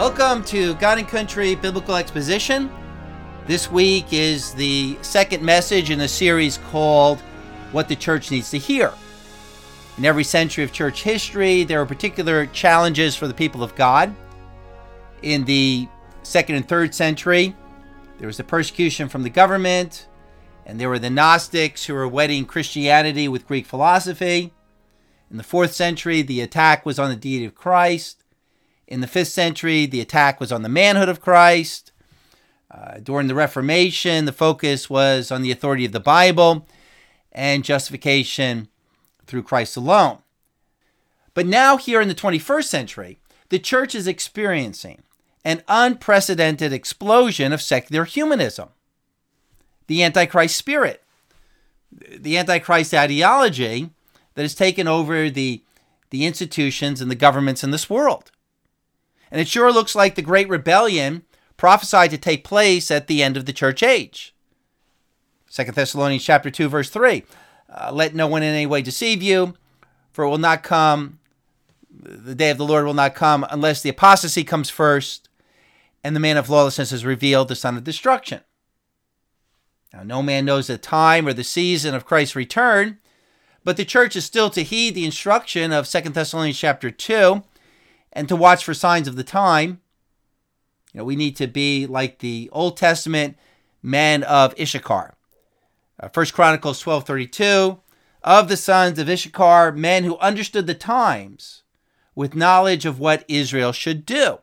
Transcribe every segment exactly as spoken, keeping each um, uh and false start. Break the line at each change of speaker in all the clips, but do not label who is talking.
Welcome to God and Country Biblical Exposition. This week is the second message in a series called What the Church Needs to Hear. In every century of church history, there are particular challenges for the people of God. In the second and third century, there was the persecution from the government, and there were the Gnostics who were wedding Christianity with Greek philosophy. In the fourth century, the attack was on the deity of Christ. In the fifth century, the attack was on the manhood of Christ. Uh, during the Reformation, the focus was on the authority of the Bible and justification through Christ alone. But now here in the twenty-first century, the church is experiencing an unprecedented explosion of secular humanism. The Antichrist spirit, the Antichrist ideology that has taken over the, the institutions and the governments in this world. And it sure looks like the great rebellion prophesied to take place at the end of the church age. Second Thessalonians chapter two, verse three. Uh, Let no one in any way deceive you, for it will not come, the day of the Lord will not come unless the apostasy comes first, and the man of lawlessness is revealed, the son of destruction. Now, no man knows the time or the season of Christ's return, but the church is still to heed the instruction of Second Thessalonians chapter two, and to watch for signs of the time. You know, we need to be like the Old Testament men of Issachar. Uh, First Chronicles twelve thirty-two, of the sons of Issachar, men who understood the times with knowledge of what Israel should do.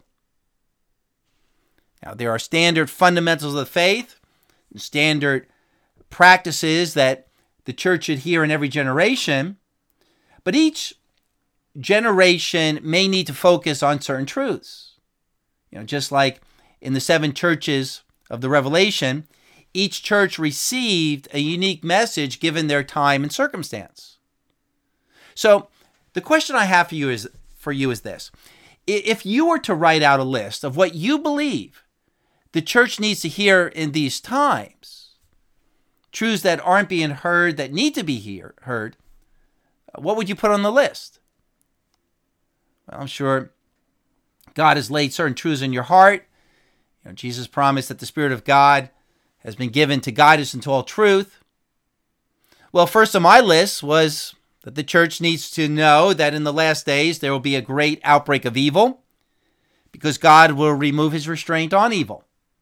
Now, there are standard fundamentals of the faith, and standard practices that the church should hear in every generation, but each generation may need to focus on certain truths. You know, just like in the seven churches of the Revelation, each church received a unique message given their time and circumstance. So, the question I have for you is for you is this: if you were to write out a list of what you believe the church needs to hear in these times, truths that aren't being heard that need to be hear, heard, what would you put on the list? Well, I'm sure God has laid certain truths in your heart. You know, Jesus promised that the Spirit of God has been given to guide us into all truth. Well, first on my list was that the church needs to know that in the last days there will be a great outbreak of evil because God will remove his restraint on evil.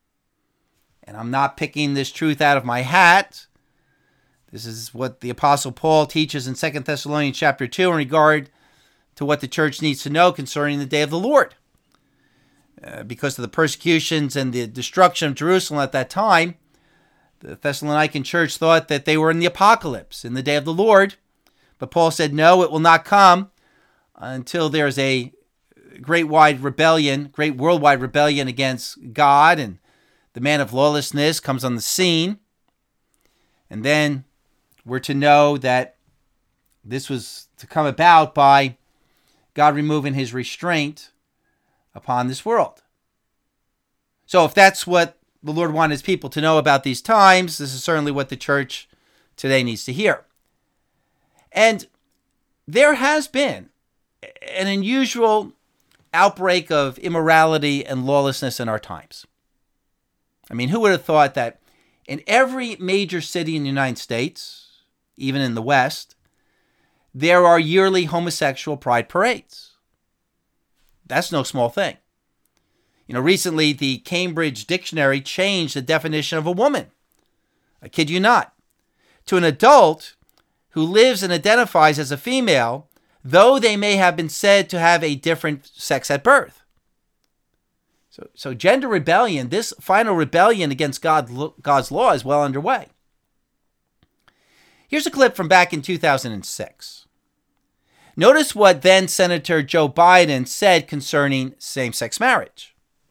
And I'm not picking this truth out of my hat. This is what the Apostle Paul teaches in Second Thessalonians chapter two in regard to what the church needs to know concerning the day of the Lord. Uh, because of the persecutions and the destruction of Jerusalem at that time, the Thessalonican church thought that they were in the apocalypse, in the day of the Lord. But Paul said, no, it will not come until there's a great wide rebellion, great worldwide rebellion against God, and the man of lawlessness comes on the scene. And then we're to know that this was to come about by God removing his restraint upon this world. So if that's what the Lord wanted his people to know about these times, this is certainly what the church today needs to hear. And there has been an unusual outbreak of immorality and lawlessness in our times. I mean, who would have thought that in every major city in the United States, even in the West, there are yearly homosexual pride parades? That's no small thing. You know, recently the Cambridge Dictionary changed the definition of a woman, I kid you not, to an adult who lives and identifies as a female, though they may have been said to have a different sex at birth. So, so gender rebellion, this final rebellion against God, God's law is well underway. Here's a clip from back in two thousand six. Notice what then Senator Joe Biden said concerning same-sex marriage.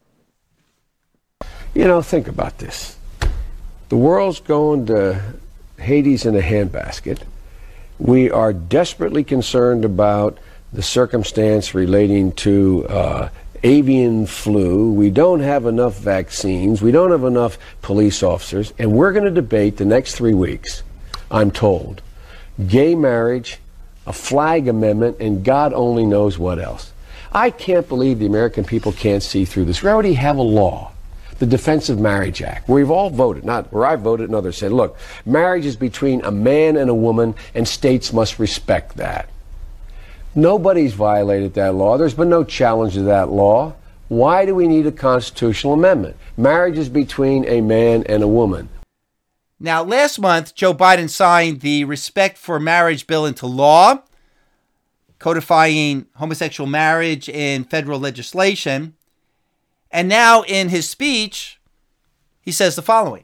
You know, think about this. The world's going to Hades in a handbasket. We are desperately concerned about the circumstance relating to uh, avian flu. We don't have enough vaccines. We don't have enough police officers. And we're going to debate the next three weeks, I'm told, gay marriage, a flag amendment, and God only knows what else. I can't believe the American people can't see through this. We already have a law, the Defense of Marriage Act, where we've all voted, not where I voted and others said, look, marriage is between a man and a woman, and states must respect that. Nobody's violated that law. There's been no challenge to that law. Why do we need a constitutional amendment? Marriage is between a man and a woman.
Now, last month, Joe Biden signed the Respect for Marriage bill into law, codifying homosexual marriage in federal legislation. And now in his speech, he says the following.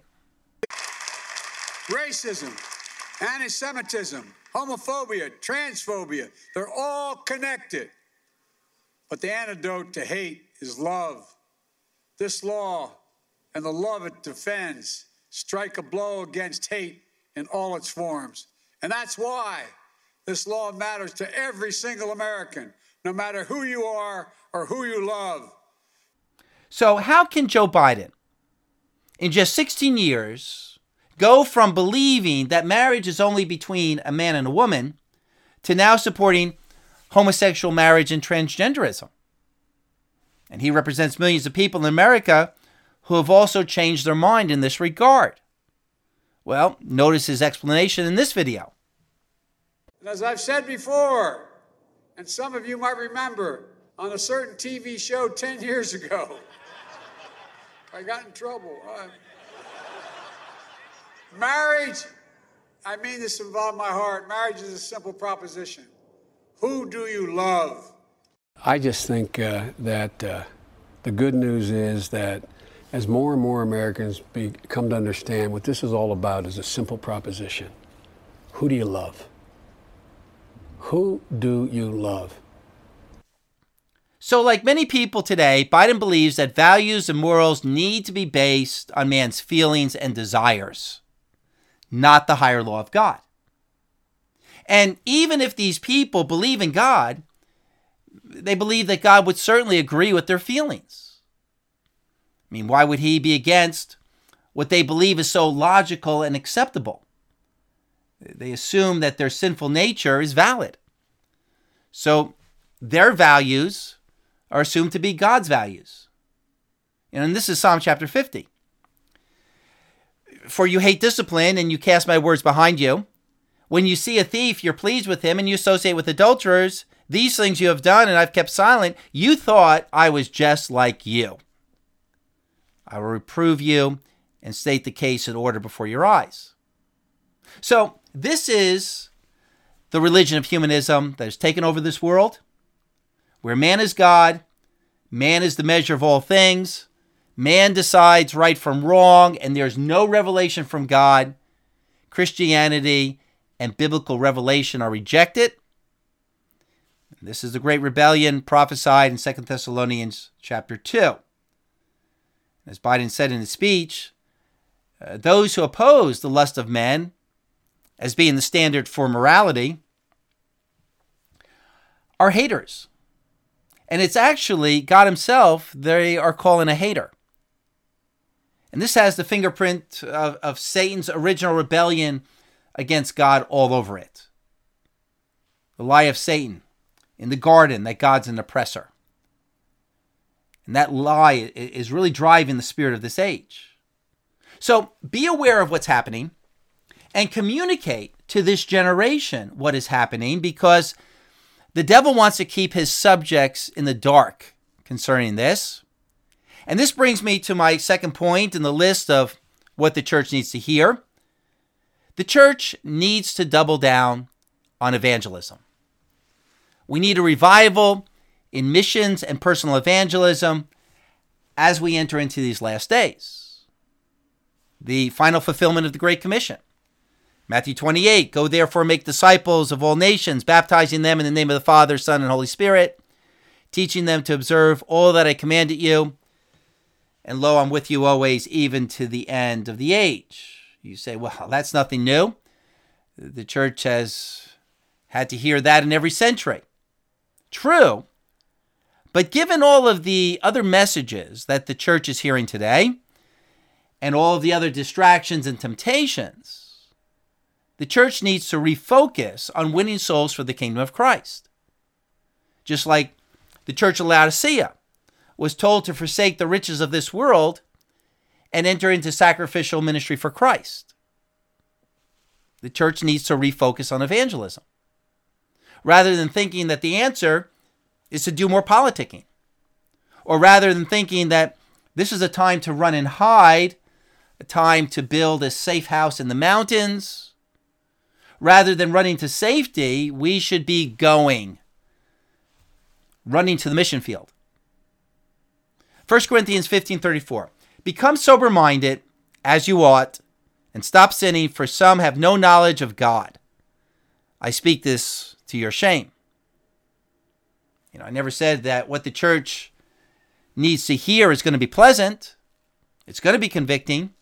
Racism, anti-Semitism, homophobia, transphobia, they're all connected. But the antidote to hate is love. This law and the love it defends strike a blow against hate in all its forms. And that's why this law matters to every single American, no matter who you are or who you love.
So how can Joe Biden, in just sixteen years, go from believing that marriage is only between a man and a woman to now supporting homosexual marriage and transgenderism? And he represents millions of people in America who have also changed their mind in this regard. Well, notice his explanation in this video.
And as I've said before, and some of you might remember, on a certain T V show ten years ago, I got in trouble. Uh, marriage, I mean this with all my heart, marriage is a simple proposition. Who do you love?
I just think uh, that uh, the good news is that as more and more Americans be, come to understand what this is all about is a simple proposition. Who do you love? Who do you love?
So like many people today, Biden believes that values and morals need to be based on man's feelings and desires, not the higher law of God. And even if these people believe in God, they believe that God would certainly agree with their feelings. I mean, why would he be against what they believe is so logical and acceptable? They assume that their sinful nature is valid. So their values are assumed to be God's values. And this is Psalm chapter fifty. For you hate discipline and you cast my words behind you. When you see a thief, you're pleased with him and you associate with adulterers. These things you have done and I've kept silent. You thought I was just like you. I will reprove you and state the case in order before your eyes. So this is the religion of humanism that has taken over this world, where man is God, man is the measure of all things, man decides right from wrong, and there's no revelation from God. Christianity and biblical revelation are rejected. This is the great rebellion prophesied in Second Thessalonians chapter two. As Biden said in his speech, uh, those who oppose the lust of men as being the standard for morality are haters. And it's actually God himself they are calling a hater. And this has the fingerprint of, of Satan's original rebellion against God all over it. The lie of Satan in the garden that God's an oppressor. And that lie is really driving the spirit of this age. So be aware of what's happening and communicate to this generation what is happening, because the devil wants to keep his subjects in the dark concerning this. And this brings me to my second point in the list of what the church needs to hear. The church needs to double down on evangelism. We need a revival in missions and personal evangelism as we enter into these last days. The final fulfillment of the Great Commission. Matthew twenty-eight, go therefore make disciples of all nations, baptizing them in the name of the Father, Son, and Holy Spirit, teaching them to observe all that I commanded you. And lo, I'm with you always, even to the end of the age. You say, well, that's nothing new. The church has had to hear that in every century. True. But given all of the other messages that the church is hearing today, and all of the other distractions and temptations, the church needs to refocus on winning souls for the kingdom of Christ. Just like The church of Laodicea was told to forsake the riches of this world and enter into sacrificial ministry for Christ. The church needs to refocus on evangelism, rather than thinking that the answer is to do more politicking, or rather than thinking that this is a time to run and hide, a time to build a safe house in the mountains. Rather than running to safety, we should be going, running to the mission field. First Corinthians fifteen thirty-four. Become sober-minded, as you ought, and stop sinning, for some have no knowledge of God. I speak this to your shame. You know, I never said that what the church needs to hear is going to be pleasant. It's going to be convicting.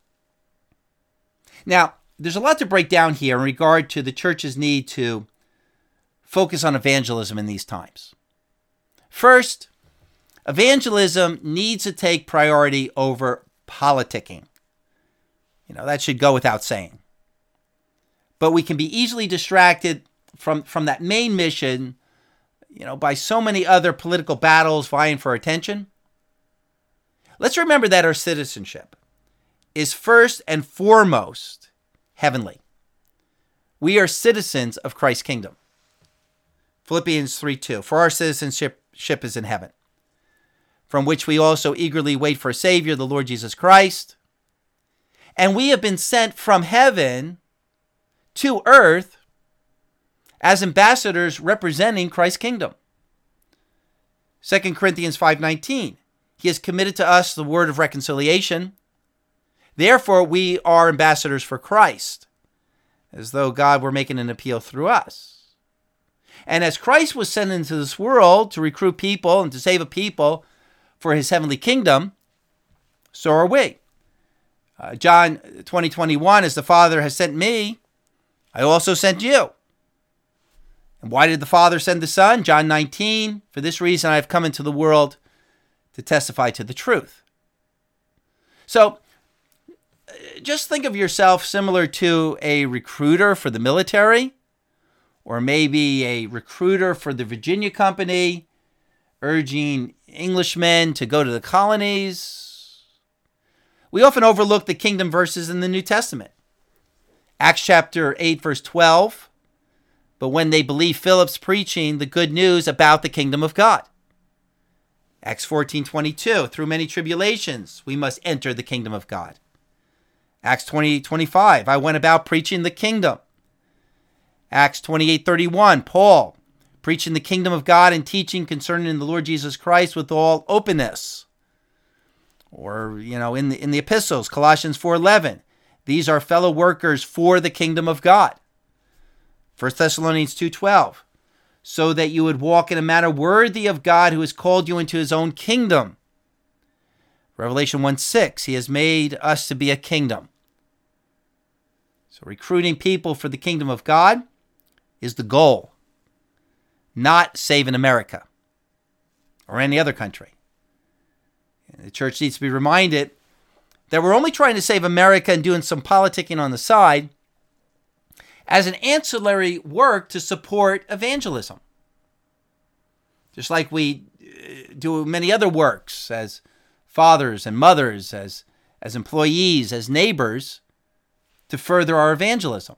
Now, there's a lot to break down here in regard to the church's need to focus on evangelism in these times. First, evangelism needs to take priority over politicking. You know, that should go without saying. But we can be easily distracted from, from that main mission, you know, by so many other political battles vying for attention. Let's remember that our citizenship is first and foremost heavenly. We are citizens of Christ's kingdom. Philippians three two. For our citizenship is in heaven, from which we also eagerly wait for a Savior, the Lord Jesus Christ. And we have been sent from heaven to earth as ambassadors representing Christ's kingdom. Second Corinthians five nineteen. He has committed to us the word of reconciliation. Therefore, we are ambassadors for Christ, as though God were making an appeal through us. And as Christ was sent into this world to recruit people and to save a people for his heavenly kingdom, so are we. Uh, John twenty twenty-one, as the Father has sent me, I also sent you. And why did the Father send the Son? John nineteen, for this reason I have come into the world to testify to the truth. So, just think of yourself similar to a recruiter for the military, or maybe a recruiter for the Virginia Company, urging Englishmen to go to the colonies. We often overlook the kingdom verses in the New Testament. Acts chapter eight, verse twelve. But when they believed Philip's preaching the good news about the kingdom of God. Acts fourteen twenty-two. Through many tribulations, we must enter the kingdom of God. Acts twenty-eight twenty-five. I went about preaching the kingdom. Acts twenty-eight thirty-one. Paul, preaching the kingdom of God and teaching concerning the Lord Jesus Christ with all openness. Or, you know, in the, in the epistles, Colossians four eleven. These are fellow workers for the kingdom of God. First Thessalonians two twelve. So that you would walk in a manner worthy of God who has called you into his own kingdom. Revelation one six. He has made us to be a kingdom. So recruiting people for the kingdom of God is the goal, not saving America or any other country. And the church needs to be reminded that we're only trying to save America and doing some politicking on the side as an ancillary work to support evangelism. Just like we do many other works as fathers and mothers, as, as employees, as neighbors, to further our evangelism.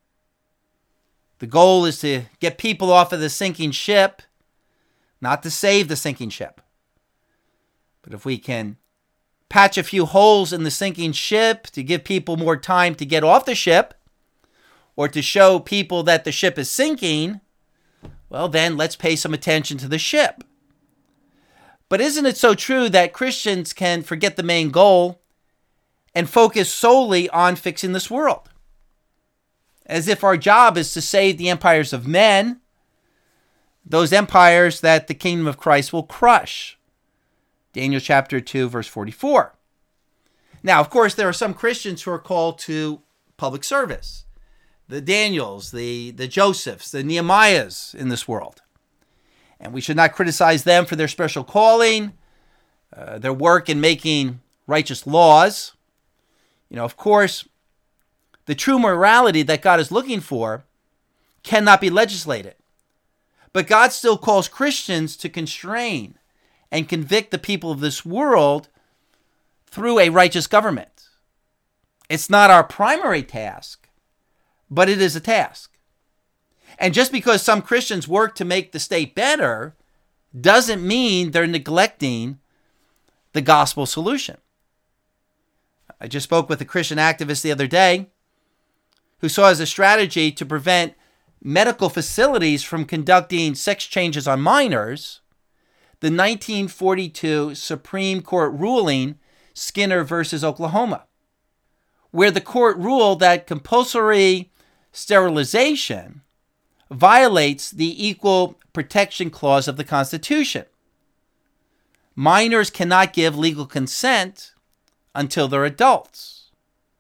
The goal is to get people off of the sinking ship, not to save the sinking ship. But if we can patch a few holes in the sinking ship to give people more time to get off the ship, or to show people that the ship is sinking, well, then let's pay some attention to the ship. But isn't it so true that Christians can forget the main goal and focus solely on fixing this world? As if our job is to save the empires of men, those empires that the kingdom of Christ will crush. Daniel chapter two, verse forty-four. Now, of course, there are some Christians who are called to public service. The Daniels, the, the Josephs, the Nehemiahs in this world. And we should not criticize them for their special calling, uh, their work in making righteous laws. You know, of course, the true morality that God is looking for cannot be legislated. But God still calls Christians to constrain and convict the people of this world through a righteous government. It's not our primary task, but it is a task. And just because some Christians work to make the state better doesn't mean they're neglecting the gospel solution. I just spoke with a Christian activist the other day who saw as a strategy to prevent medical facilities from conducting sex changes on minors the nineteen forty-two Supreme Court ruling, Skinner versus Oklahoma, where the court ruled that compulsory sterilization violates the Equal Protection Clause of the Constitution. Minors cannot give legal consent until they're adults.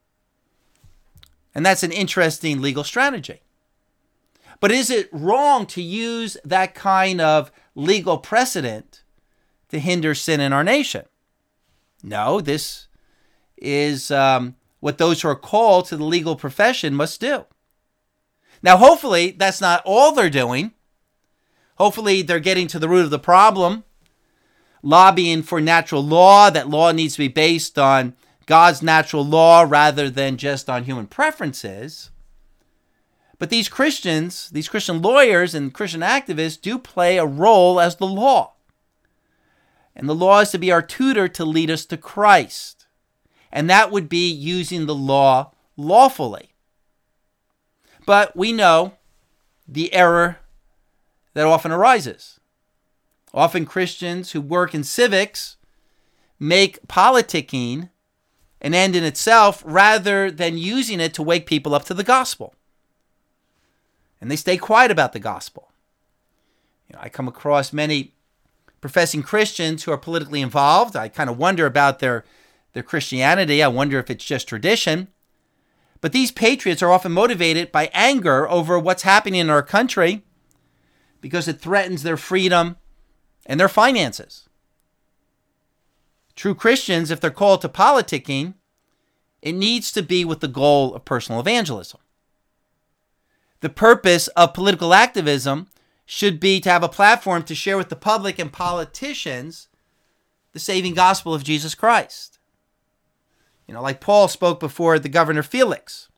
And that's an interesting legal strategy. But is it wrong to use that kind of legal precedent to hinder sin in our nation? No, this is um, what those who are called to the legal profession must do. Now, hopefully, that's not all they're doing. Hopefully, they're getting to the root of the problem, lobbying for natural law, that law needs to be based on God's natural law rather than just on human preferences. But these Christians, these Christian lawyers and Christian activists do play a role as the law. And the law is to be our tutor to lead us to Christ. And that would be using the law lawfully. But we know the error that often arises. Often Christians who work in civics make politicking an end in itself rather than using it to wake people up to the gospel. And they stay quiet about the gospel. You know, I come across many professing Christians who are politically involved. I kind of wonder about their, their Christianity. I wonder if it's just tradition. But these patriots are often motivated by anger over what's happening in our country because it threatens their freedom and their finances. True Christians, if they're called to politicking, it needs to be with the goal of personal evangelism. The purpose of political activism should be to have a platform to share with the public and politicians the saving gospel of Jesus Christ. You know, like Paul spoke before the governor Felix.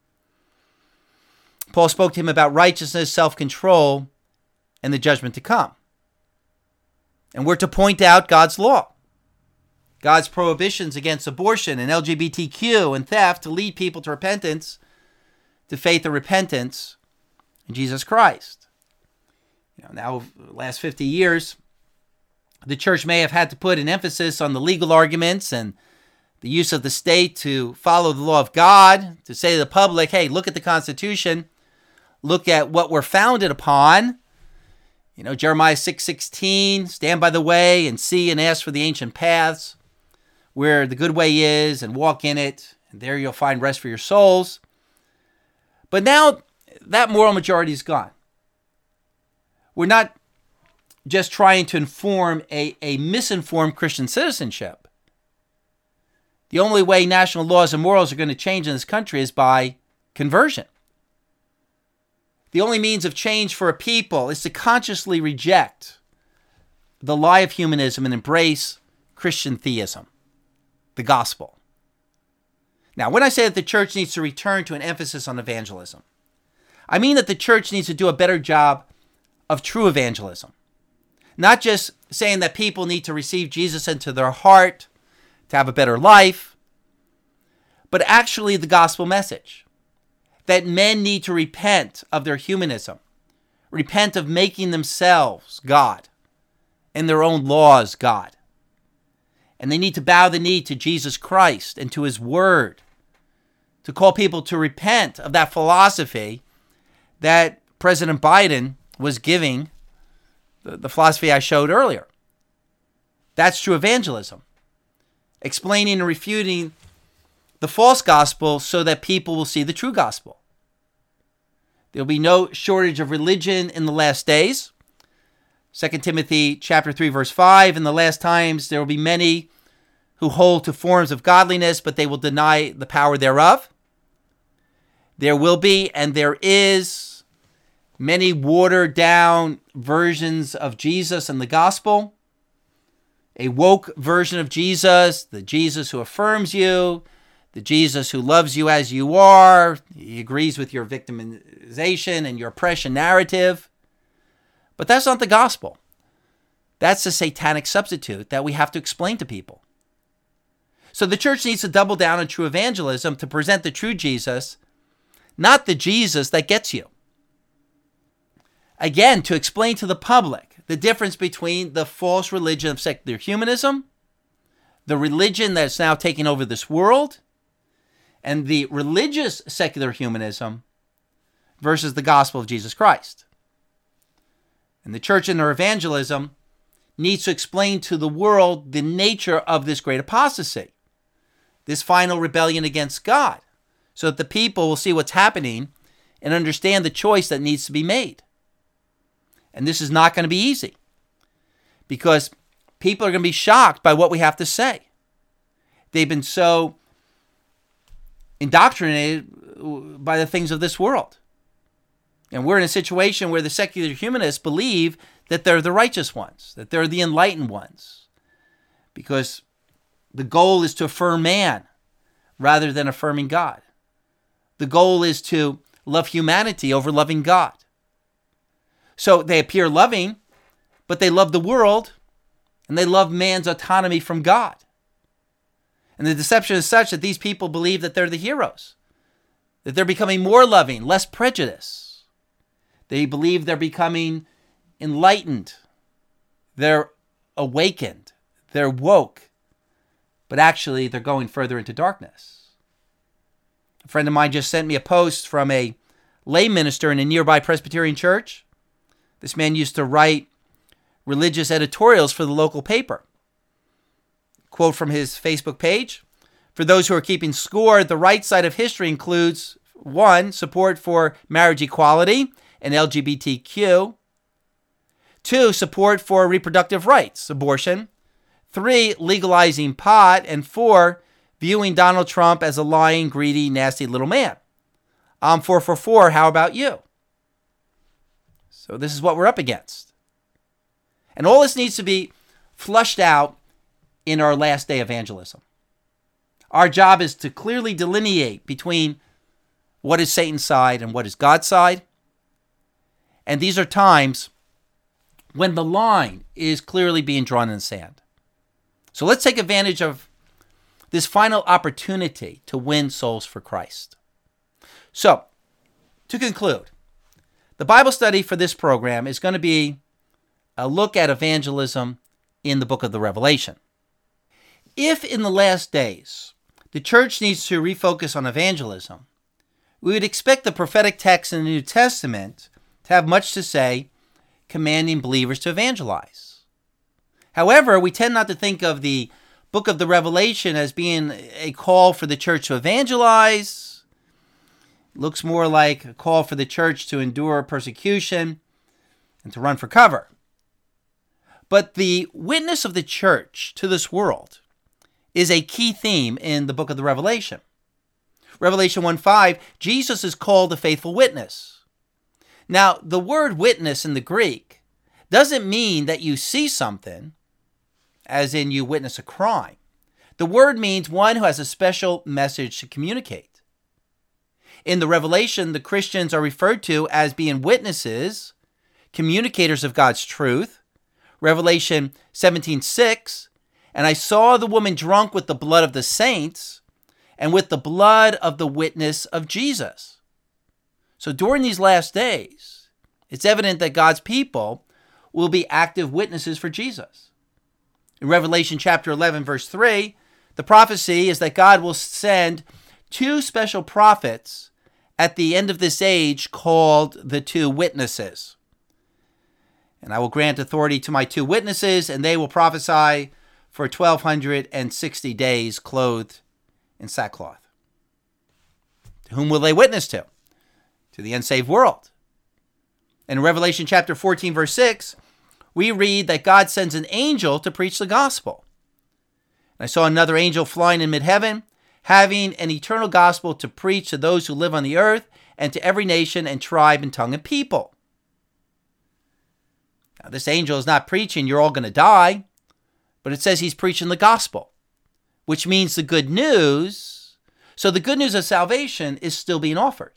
Paul spoke to him about righteousness, self-control, and the judgment to come. And we're to point out God's law, God's prohibitions against abortion and L G B T Q and theft to lead people to repentance, to faith and repentance in Jesus Christ. You know, now, the last fifty years, the church may have had to put an emphasis on the legal arguments and the use of the state to follow the law of God, to say to the public, hey, look at the Constitution, look at what we're founded upon. You know, Jeremiah six sixteen, stand by the way and see and ask for the ancient paths where the good way is and walk in it, and there you'll find rest for your souls. But now that moral majority is gone. We're not just trying to inform a, a misinformed Christian citizenship. The only way national laws and morals are going to change in this country is by conversion. The only means of change for a people is to consciously reject the lie of humanism and embrace Christian theism, the gospel. Now, when I say that the church needs to return to an emphasis on evangelism, I mean that the church needs to do a better job of true evangelism. Not just saying that people need to receive Jesus into their heart to have a better life, but actually the gospel message. That men need to repent of their humanism, repent of making themselves God and their own laws God. And they need to bow the knee to Jesus Christ and to his word, to call people to repent of that philosophy that President Biden was giving, the, the philosophy I showed earlier. That's true evangelism. Explaining and refuting the false gospel so that people will see the true gospel. There'll be no shortage of religion in the last days. Second Timothy chapter three, verse five, in the last times there will be many who hold to forms of godliness, but they will deny the power thereof. There will be, and there is, many watered down versions of Jesus and the gospel, a woke version of Jesus, the Jesus who affirms you, the Jesus who loves you as you are. He agrees with your victimization and your oppression narrative. But that's not the gospel. That's a satanic substitute that we have to explain to people. So the church needs to double down on true evangelism to present the true Jesus, not the Jesus that gets you. Again, to explain to the public the difference between the false religion of secular humanism, the religion that's now taking over this world, and the religious secular humanism versus the gospel of Jesus Christ. And the church in their evangelism needs to explain to the world the nature of this great apostasy, this final rebellion against God, so that the people will see what's happening and understand the choice that needs to be made. And this is not going to be easy, because people are going to be shocked by what we have to say. They've been so indoctrinated by the things of this world. And we're in a situation where the secular humanists believe that they're the righteous ones, that they're the enlightened ones, because the goal is to affirm man rather than affirming God. The goal is to love humanity over loving God. So they appear loving, but they love the world, and they love man's autonomy from God. And the deception is such that these people believe that they're the heroes, that they're becoming more loving, less prejudice. They believe they're becoming enlightened, they're awakened, they're woke, but actually they're going further into darkness. A friend of mine just sent me a post from a lay minister in a nearby Presbyterian church. This man used to write religious editorials for the local paper. Quote from his Facebook page: "For those who are keeping score, the right side of history includes one, support for marriage equality and L G B T Q. Two, support for reproductive rights, abortion. Three, legalizing pot. And four, viewing Donald Trump as a lying, greedy, nasty little man. I'm four for four. How about you?" So this is what we're up against. And all this needs to be flushed out in our last day evangelism. Our job is to clearly delineate between what is Satan's side and what is God's side. And these are times when the line is clearly being drawn in the sand. So let's take advantage of this final opportunity to win souls for Christ. So, to conclude, the Bible study for this program is going to be a look at evangelism in the book of the Revelation. If in the last days the church needs to refocus on evangelism, we would expect the prophetic text in the New Testament to have much to say, commanding believers to evangelize. However, we tend not to think of the book of the Revelation as being a call for the church to evangelize. It looks more like a call for the church to endure persecution and to run for cover. But the witness of the church to this world is a key theme in the book of the Revelation. Revelation one five, Jesus is called a faithful witness. Now, the word witness in the Greek doesn't mean that you see something, as in you witness a crime. The word means one who has a special message to communicate. In the Revelation, the Christians are referred to as being witnesses, communicators of God's truth. Revelation seventeen six, "And I saw the woman drunk with the blood of the saints and with the blood of the witness of Jesus." So during these last days, it's evident that God's people will be active witnesses for Jesus. In Revelation chapter eleven, verse three, the prophecy is that God will send two special prophets at the end of this age called the two witnesses. "And I will grant authority to my two witnesses, and they will prophesy for twelve sixty days clothed in sackcloth." To whom will they witness to? To the unsaved world. In Revelation chapter fourteen, verse six, we read that God sends an angel to preach the gospel. "And I saw another angel flying in mid-heaven, having an eternal gospel to preach to those who live on the earth and to every nation and tribe and tongue and people." Now, this angel is not preaching, you're all going to die, but it says he's preaching the gospel, which means the good news. So the good news of salvation is still being offered.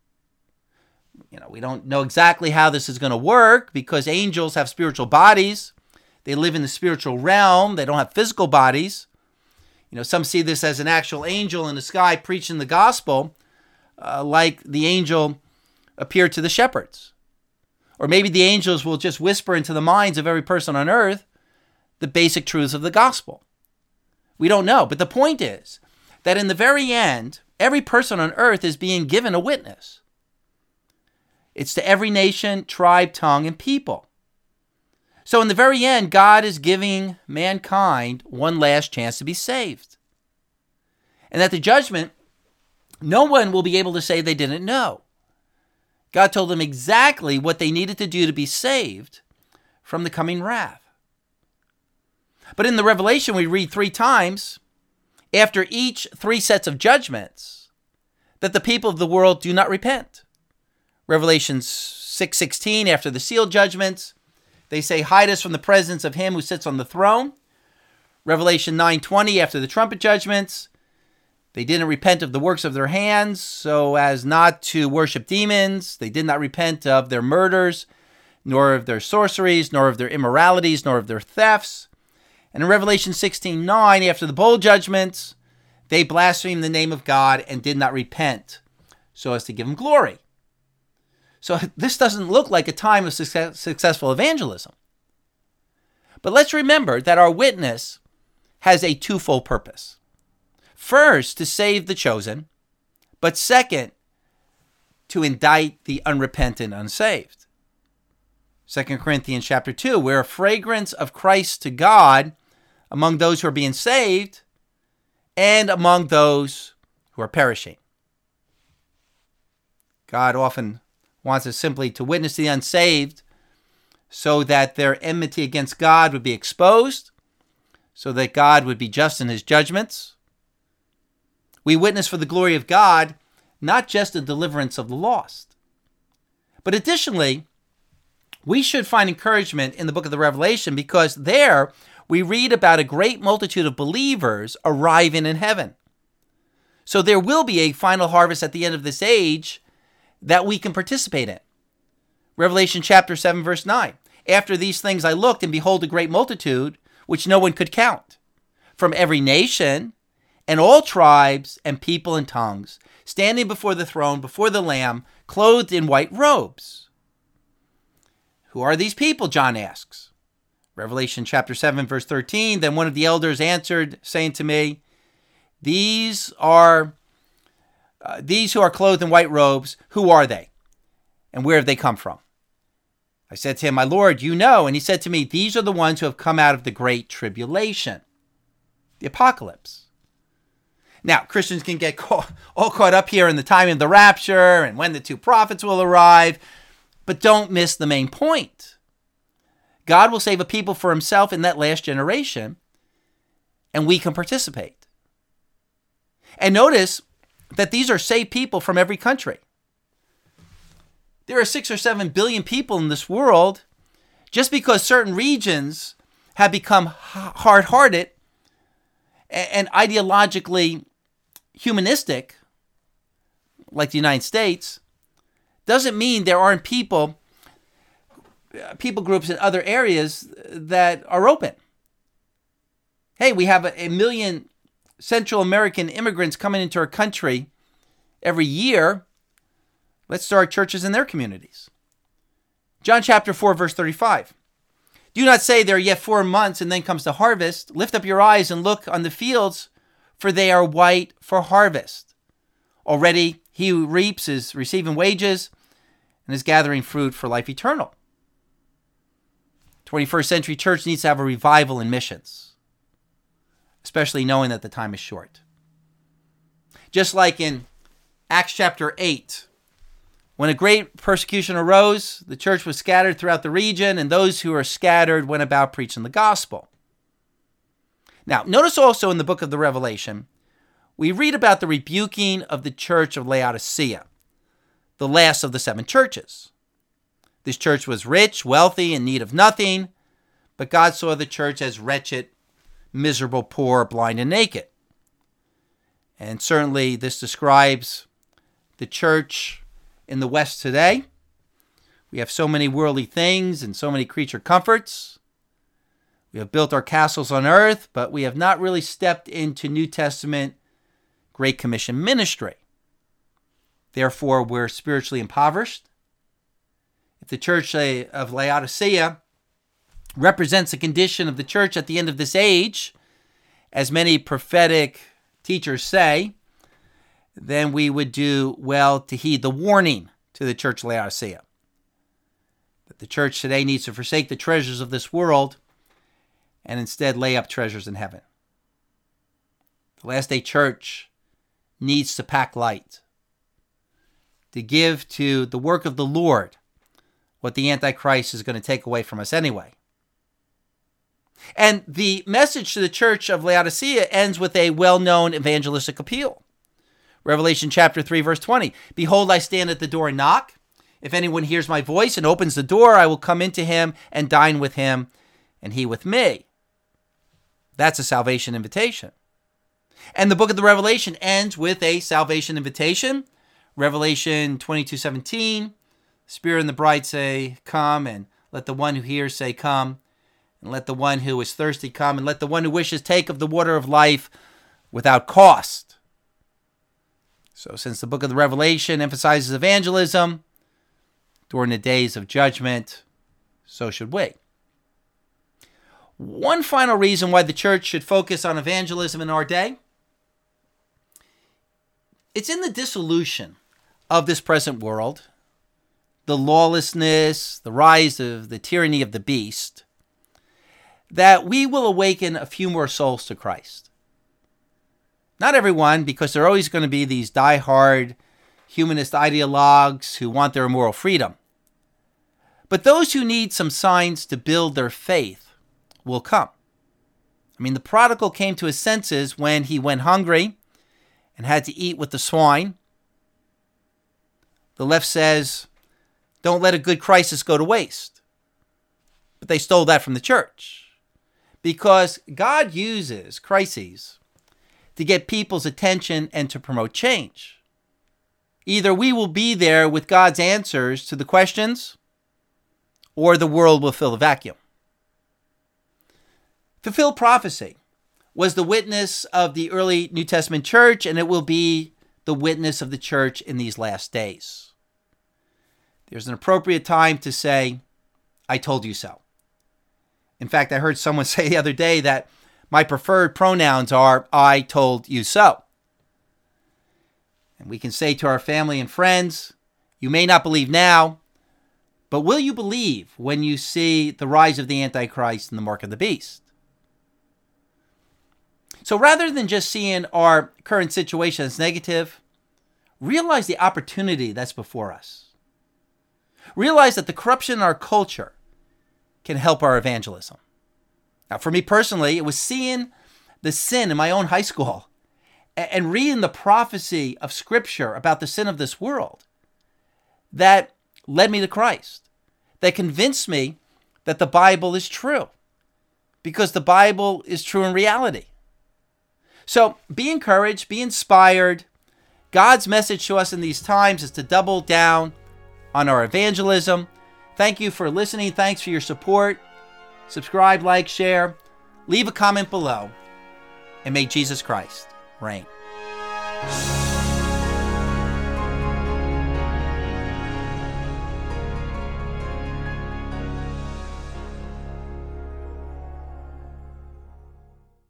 You know, we don't know exactly how this is going to work because angels have spiritual bodies. They live in the spiritual realm. They don't have physical bodies. You know, some see this as an actual angel in the sky preaching the gospel, uh, like the angel appeared to the shepherds. Or maybe the angels will just whisper into the minds of every person on earth the basic truths of the gospel. We don't know. But the point is that in the very end, every person on earth is being given a witness. It's to every nation, tribe, tongue, and people. So in the very end, God is giving mankind one last chance to be saved. And at the judgment, no one will be able to say they didn't know. God told them exactly what they needed to do to be saved from the coming wrath. But in the Revelation, we read three times, after each three sets of judgments, that the people of the world do not repent. Revelation six sixteen, after the seal judgments, they say, hide us from the presence of him who sits on the throne. Revelation nine twenty, after the trumpet judgments, they didn't repent of the works of their hands so as not to worship demons. They did not repent of their murders, nor of their sorceries, nor of their immoralities, nor of their thefts. And in Revelation sixteen nine, after the bowl judgments, they blasphemed the name of God and did not repent so as to give him glory. So this doesn't look like a time of success, successful evangelism. But let's remember that our witness has a twofold purpose. First, to save the chosen, but second, to indict the unrepentant unsaved. Second Corinthians chapter two, we're a fragrance of Christ to God among those who are being saved and among those who are perishing. God often wants us simply to witness to the unsaved so that their enmity against God would be exposed, so that God would be just in his judgments. We witness for the glory of God, not just the deliverance of the lost. But additionally, we should find encouragement in the book of the Revelation because there we read about a great multitude of believers arriving in heaven. So there will be a final harvest at the end of this age that we can participate in. Revelation chapter seven, verse nine. After these things I looked, and behold, a great multitude, which no one could count, from every nation and all tribes and people and tongues, standing before the throne, before the Lamb, clothed in white robes. Who are these people? John asks. Revelation chapter seven, verse thirteen. Then one of the elders answered, saying to me, These are Uh, these who are clothed in white robes, who are they? And where have they come from? I said to him, My Lord, you know. And he said to me, These are the ones who have come out of the great tribulation, the apocalypse. Now, Christians can get caught, all caught up here in the time of the rapture and when the two prophets will arrive, but don't miss the main point. God will save a people for himself in that last generation, and we can participate. And notice that these are saved people from every country. There are six or seven billion people in this world. Just because certain regions have become hard-hearted and ideologically humanistic, like the United States, doesn't mean there aren't people, people groups in other areas that are open. Hey, we have a, a million Central American immigrants coming into our country every year. Let's start churches in their communities. John chapter four, verse thirty-five. Do not say there are yet four months and then comes the harvest. Lift up your eyes and look on the fields, for they are white for harvest. Already he who reaps is receiving wages and is gathering fruit for life eternal. twenty-first century church needs to have a revival in missions, especially knowing that the time is short. Just like in Acts chapter eight, when a great persecution arose, the church was scattered throughout the region, and those who were scattered went about preaching the gospel. Now, notice also in the book of the Revelation, we read about the rebuking of the church of Laodicea, the last of the seven churches. This church was rich, wealthy, in need of nothing, but God saw the church as wretched, miserable, poor, blind, and naked. And certainly this describes the church in the West today. We have so many worldly things and so many creature comforts. We have built our castles on earth, but we have not really stepped into New Testament Great Commission ministry. Therefore, we're spiritually impoverished. If the church of Laodicea represents the condition of the church at the end of this age, as many prophetic teachers say, then we would do well to heed the warning to the church of Laodicea. That the church today needs to forsake the treasures of this world and instead lay up treasures in heaven. The last day church needs to pack light, to give to the work of the Lord what the Antichrist is going to take away from us anyway. And the message to the church of Laodicea ends with a well-known evangelistic appeal. Revelation chapter three, verse twenty. Behold, I stand at the door and knock. If anyone hears my voice and opens the door, I will come into him and dine with him, and he with me. That's a salvation invitation. And the book of the Revelation ends with a salvation invitation. Revelation twenty-two seventeen. Spirit and the bride say, come, and let the one who hears say, come. And let the one who is thirsty come, and let the one who wishes take of the water of life without cost. So since the book of the Revelation emphasizes evangelism during the days of judgment, so should we. One final reason why the church should focus on evangelism in our day, it's in the dissolution of this present world, the lawlessness, the rise of the tyranny of the beast, that we will awaken a few more souls to Christ. Not everyone, because there are always going to be these die-hard humanist ideologues who want their moral freedom. But those who need some signs to build their faith will come. I mean, the prodigal came to his senses when he went hungry and had to eat with the swine. The left says, don't let a good crisis go to waste. But they stole that from the church. Because God uses crises to get people's attention and to promote change. Either we will be there with God's answers to the questions, or the world will fill the vacuum. Fulfilled prophecy was the witness of the early New Testament church, and it will be the witness of the church in these last days. There's an appropriate time to say, I told you so. In fact, I heard someone say the other day that my preferred pronouns are, I told you so. And we can say to our family and friends, you may not believe now, but will you believe when you see the rise of the Antichrist and the mark of the beast? So rather than just seeing our current situation as negative, realize the opportunity that's before us. Realize that the corruption in our culture can help our evangelism. Now, for me personally, it was seeing the sin in my own high school and reading the prophecy of Scripture about the sin of this world that led me to Christ, that convinced me that the Bible is true, because the Bible is true in reality. So be encouraged, be inspired. God's message to us in these times is to double down on our evangelism. Thank you for listening. Thanks for your support. Subscribe, like, share, leave a comment below, and may Jesus Christ reign.